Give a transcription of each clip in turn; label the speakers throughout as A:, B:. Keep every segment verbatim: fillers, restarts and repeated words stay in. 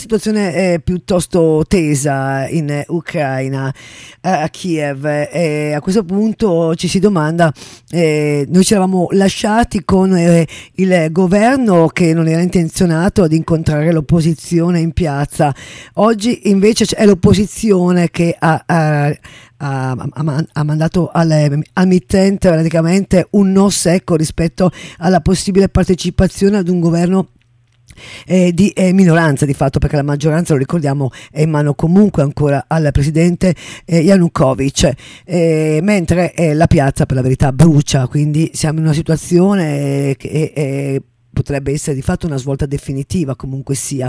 A: situazione è piuttosto tesa in Ucraina, a Kiev, e a questo punto ci si domanda, eh, noi ci eravamo lasciati con eh, il governo che non era intenzionato ad incontrare l'opposizione in piazza. Oggi invece è l'opposizione che ha, ha Ha, ha, ha mandato al, al mittente praticamente un no secco rispetto alla possibile partecipazione ad un governo eh, di eh, minoranza di fatto, perché la maggioranza, lo ricordiamo, è in mano comunque ancora al presidente eh, Yanukovych, eh, mentre eh, la piazza per la verità brucia, quindi siamo in una situazione che eh, potrebbe essere di fatto una svolta definitiva, comunque sia.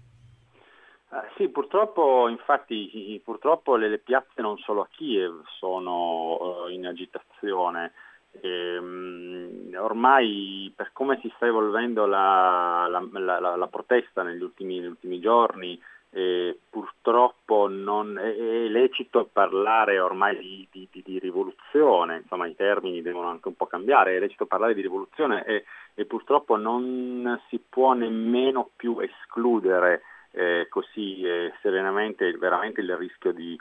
B: Eh, sì, purtroppo, infatti, purtroppo le, le piazze non solo a Kiev sono uh, in agitazione. E, um, ormai, per come si sta evolvendo la, la, la, la, la protesta negli ultimi, negli ultimi giorni, eh, purtroppo non è, è lecito parlare ormai di, di, di, di rivoluzione, insomma i termini devono anche un po' cambiare, è lecito parlare di rivoluzione e, e purtroppo non si può nemmeno più escludere Eh, così eh, serenamente veramente il rischio di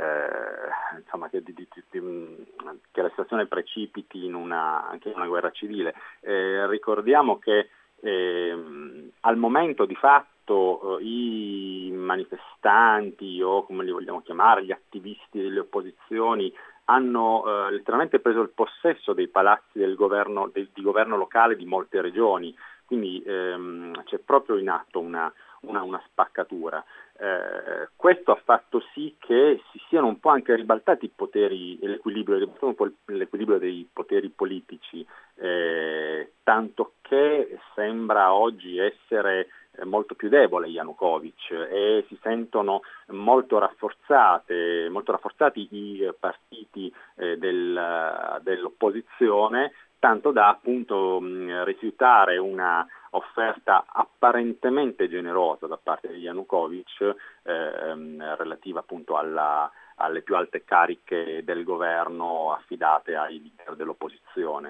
B: eh, insomma che, di, di, di, che la situazione precipiti in una, anche in una guerra civile. Eh, ricordiamo che eh, al momento di fatto eh, i manifestanti o come li vogliamo chiamare, gli attivisti delle opposizioni hanno eh, letteralmente preso il possesso dei palazzi del governo, del, di governo locale di molte regioni, quindi ehm, c'è proprio in atto una Una, una spaccatura. Eh, questo ha fatto sì che si siano un po' anche ribaltati i poteri e l'equilibrio, ribaltato un po' l'equilibrio dei poteri politici, eh, tanto che sembra oggi essere molto più debole Yanukovych e si sentono molto rafforzate, molto rafforzati i partiti eh, del, dell'opposizione, tanto da appunto mh, rifiutare una offerta apparentemente generosa da parte di Yanukovych ehm, relativa appunto alla, alle più alte cariche del governo affidate ai leader dell'opposizione.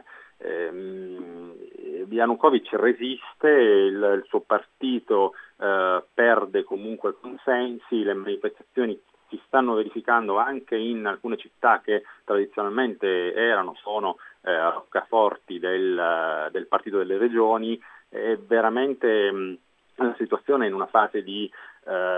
B: Ehm, Yanukovych resiste, il, il suo partito eh, perde comunque consensi, le manifestazioni si stanno verificando anche in alcune città che tradizionalmente erano, sono eh, roccaforti del, del partito delle regioni. È veramente mh, la situazione in una fase di, eh,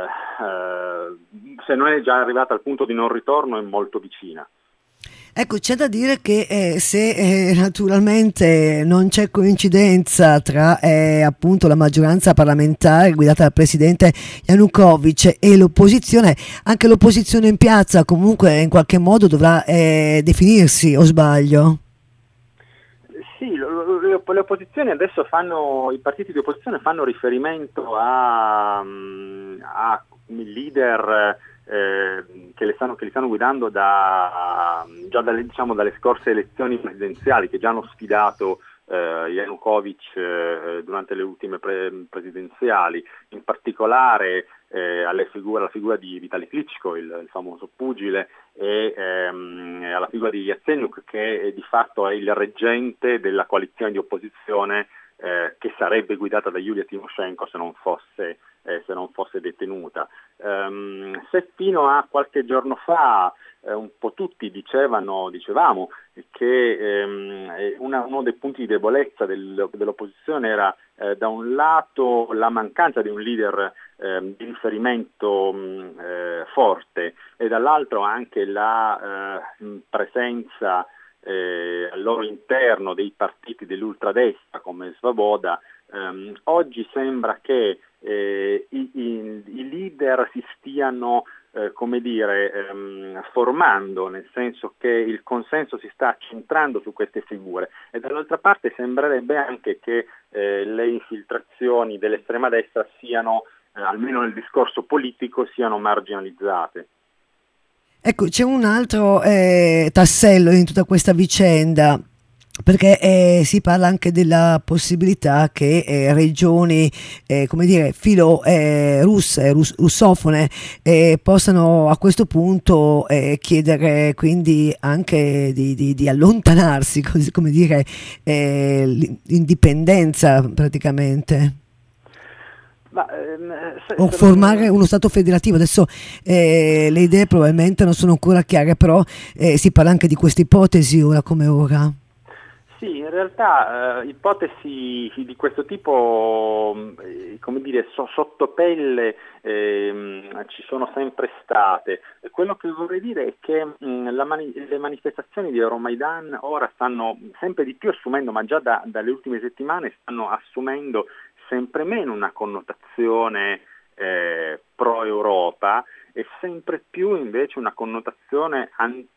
B: eh, se non è già arrivata al punto di non ritorno, è molto vicina.
A: Ecco, c'è da dire che eh, se eh, naturalmente non c'è coincidenza tra eh, appunto la maggioranza parlamentare guidata dal presidente Yanukovych e l'opposizione, anche l'opposizione in piazza comunque in qualche modo dovrà eh, definirsi, o sbaglio?
B: Sì, le opposizioni adesso fanno, i partiti di opposizione fanno riferimento a, a leader eh, che, le stanno, che li stanno guidando da, già dalle, diciamo, dalle scorse elezioni presidenziali, che già hanno sfidato eh, Yanukovych eh, durante le ultime pre- presidenziali, in particolare eh, alle figure, alla figura di Vitali Klitschko, il, il famoso pugile, e ehm, alla figura di Yatsenyuk, che di fatto è il reggente della coalizione di opposizione eh, che sarebbe guidata da Yulia Tymoshenko se non fosse, eh, se non fosse detenuta. Um, se fino a qualche giorno fa eh, un po' tutti dicevano, dicevamo che ehm, una, uno dei punti di debolezza del, dell'opposizione era eh, da un lato la mancanza di un leader eh, di riferimento mh, eh, forte e dall'altro anche la eh, presenza eh, al loro interno dei partiti dell'ultradestra come Svoboda. ehm, oggi sembra che eh, i, i, i leader si stiano eh, come dire ehm, formando, nel senso che il consenso si sta centrando su queste figure, e dall'altra parte sembrerebbe anche che eh, le infiltrazioni dell'estrema destra siano, eh, almeno nel discorso politico, siano marginalizzate.
A: Ecco, c'è un altro eh, tassello in tutta questa vicenda, perché eh, si parla anche della possibilità che eh, regioni, eh, come dire, filo eh, russe, rus- russofone, eh, possano a questo punto eh, chiedere quindi anche di, di, di allontanarsi, così come dire, eh, l'indipendenza praticamente.
B: Ma, ehm, se,
A: o
B: se
A: formare
B: non...
A: uno Stato federativo. Adesso eh, le idee probabilmente non sono ancora chiare, però eh, si parla anche di questa ipotesi ora come ora.
B: Sì, in realtà eh, ipotesi di questo tipo, eh, come dire, so, sottopelle ehm, ci sono sempre state. Quello che vorrei dire è che mh, la mani- le manifestazioni di Euromaidan ora stanno sempre di più assumendo, ma già da, dalle ultime settimane stanno assumendo sempre meno una connotazione eh, pro-Europa e sempre più invece una connotazione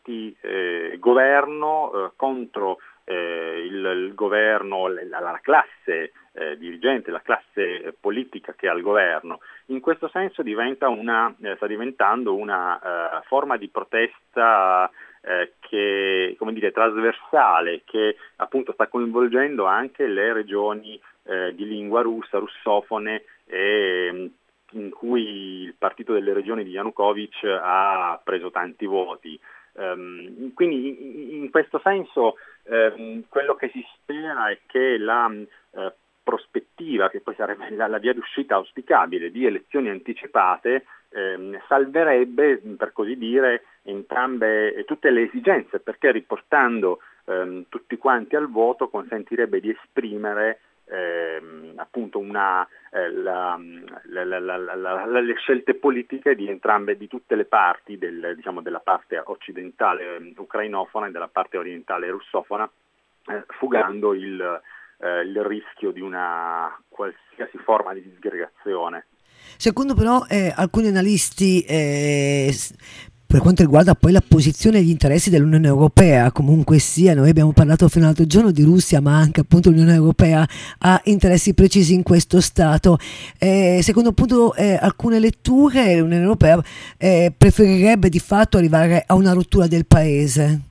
B: anti-governo eh, eh, contro Eh, il, il governo, la, la classe eh, dirigente, la classe politica che ha il governo. In questo senso diventa una, eh, sta diventando una eh, forma di protesta eh, che, come dire, trasversale, che appunto sta coinvolgendo anche le regioni eh, di lingua russa, russofone, e, in cui il partito delle regioni di Yanukovych ha preso tanti voti. Um, quindi in, in questo senso um, quello che si spera è che la uh, prospettiva, che poi sarebbe la, la via d'uscita auspicabile di elezioni anticipate, um, salverebbe, per così dire, entrambe tutte le esigenze, perché riportando um, tutti quanti al voto consentirebbe di esprimere ehm, appunto una, eh, la, la, la, la, le scelte politiche di entrambe, di tutte le parti del, diciamo, della parte occidentale eh, ucrainofona e della parte orientale russofona, eh, fugando il, eh, il rischio di una qualsiasi forma di disgregazione.
A: Secondo però eh, alcuni analisti, eh, per quanto riguarda poi la posizione e gli interessi dell'Unione Europea, comunque sia, noi abbiamo parlato fino all'altro giorno di Russia, ma anche appunto l'Unione Europea ha interessi precisi in questo Stato. Eh, secondo appunto eh, alcune letture, l'Unione Europea eh, preferirebbe di fatto arrivare a una rottura del paese.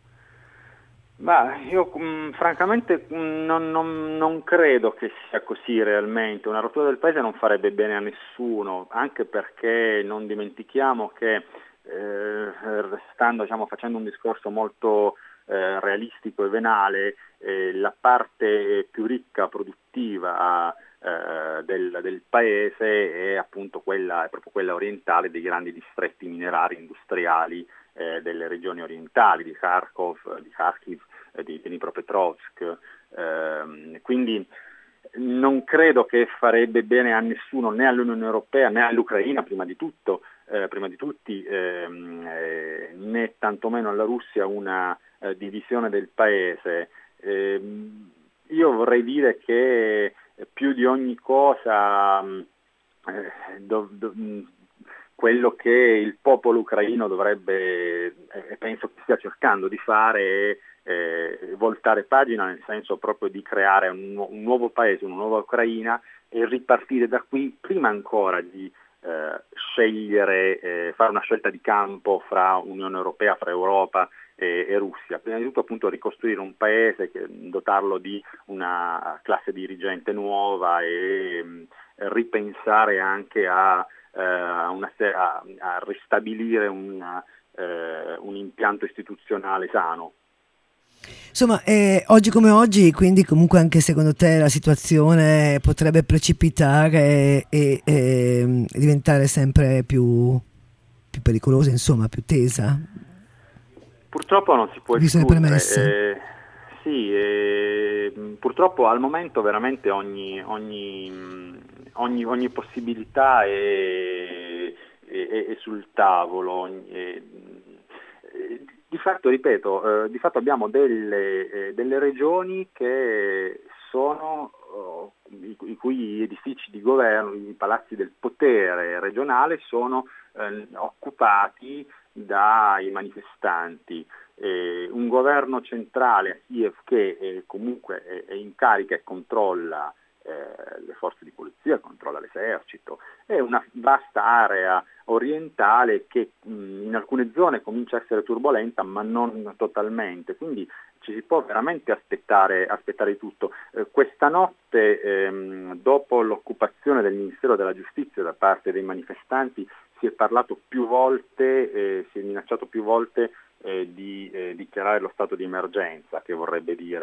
B: Ma io mh, francamente mh, non, non, non credo che sia così realmente. Una rottura del paese non farebbe bene a nessuno, anche perché non dimentichiamo che eh, restando, diciamo, facendo un discorso molto eh, realistico e venale, eh, la parte più ricca, produttiva eh, del, del paese è appunto quella, è proprio quella orientale, dei grandi distretti minerari industriali eh, delle regioni orientali, di Kharkov, di Kharkiv, eh, di Dnipropetrovsk. Eh, quindi non credo che farebbe bene a nessuno, né all'Unione Europea né all'Ucraina prima di tutto, eh, prima di tutti, ehm, eh, né tantomeno alla Russia, una eh, divisione del paese. Eh, io vorrei dire che più di ogni cosa eh, do, do, quello che il popolo ucraino dovrebbe, e eh, penso che stia cercando di fare, è eh, voltare pagina, nel senso proprio di creare un, un nuovo paese, una nuova Ucraina, e ripartire da qui prima ancora di eh, scegliere, eh, fare una scelta di campo fra Unione Europea, fra Europa e, e Russia. Prima di tutto appunto ricostruire un paese, che, dotarlo di una classe dirigente nuova e mh, ripensare anche a Uh, una, a, a ristabilire una, uh, un impianto istituzionale sano.
A: Insomma, eh, oggi come oggi, quindi comunque anche secondo te la situazione potrebbe precipitare e, e, e diventare sempre più, più pericolosa, insomma, più tesa?
B: Purtroppo non si può
A: Visto le
B: escludere.
A: premesse.
B: Eh, sì, eh, purtroppo al momento veramente ogni, ogni, ogni, ogni possibilità è, è, è sul tavolo. È, di fatto, ripeto, eh, di fatto abbiamo delle, eh, delle regioni che sono oh, i, i cui edifici di governo, i palazzi del potere regionale sono eh, occupati dai manifestanti. Eh, un governo centrale a Kiev che eh, comunque è, è in carica e controlla eh, le forze di polizia, controlla l'esercito, è una vasta area orientale che mh, in alcune zone comincia a essere turbolenta, ma non totalmente, quindi ci si può veramente aspettare, aspettare tutto. Eh, questa notte, ehm, dopo l'occupazione del Ministero della Giustizia da parte dei manifestanti, si è parlato più volte, eh, si è minacciato più volte eh, di eh, dichiarare lo stato di emergenza, che vorrebbe dire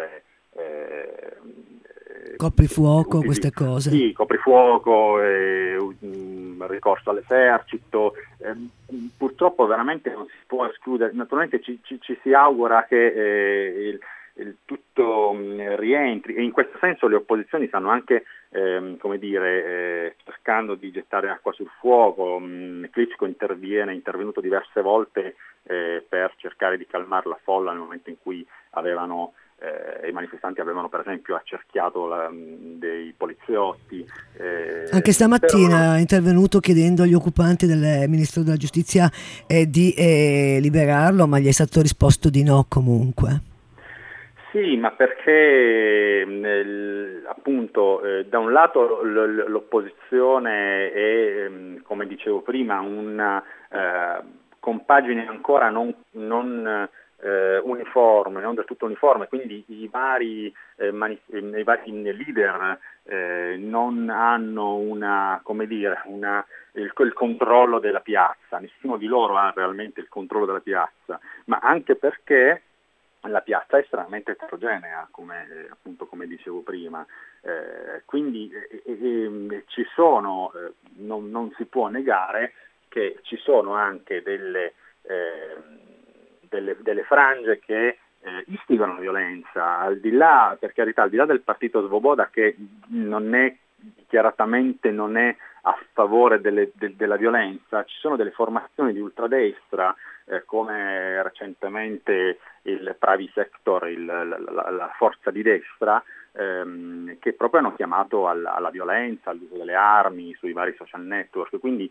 B: eh,
A: coprifuoco, queste cose.
B: Sì, coprifuoco, eh, um, ricorso all'esercito. Eh, purtroppo veramente non si può escludere, naturalmente ci, ci, ci si augura che eh, il, il tutto mh, rientri, e in questo senso le opposizioni stanno anche ehm, come dire, eh, cercando di gettare acqua sul fuoco. Mh, Klitschko interviene, è intervenuto diverse volte eh, per cercare di calmare la folla nel momento in cui avevano Eh, i manifestanti avevano per esempio accerchiato la, dei poliziotti. Eh,
A: Anche stamattina
B: però...
A: è intervenuto chiedendo agli occupanti del Ministero della Giustizia eh, di eh, liberarlo, ma gli è stato risposto di no comunque.
B: Sì, ma perché nel, appunto eh, da un lato l- l'opposizione è, come dicevo prima, una eh, compagine ancora non, non eh, uniforme, non del tutto uniforme, quindi i vari, eh, mani- i vari leader eh, non hanno una, come dire, una, il, il controllo della piazza, nessuno di loro ha realmente il controllo della piazza, ma anche perché la piazza è estremamente eterogenea, come, eh, appunto come dicevo prima, eh, quindi eh, eh, ci sono, eh, non, non si può negare che ci sono anche delle, eh, delle, delle frange che eh, istigano la violenza, al di là, per carità, al di là del partito Svoboda, che non è dichiaratamente non è a favore delle, de, della violenza, ci sono delle formazioni di ultradestra eh, come recentemente il Pravi Sector, il, la, la, la forza di destra, ehm, che proprio hanno chiamato alla, alla violenza, all'uso delle armi sui vari social network, quindi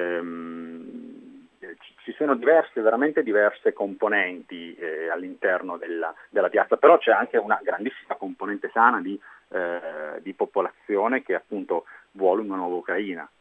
B: ehm, ci sono diverse, veramente diverse componenti eh, all'interno della, della piazza, però c'è anche una grandissima componente sana di, eh, di popolazione che appunto vuole una nuova Ucraina.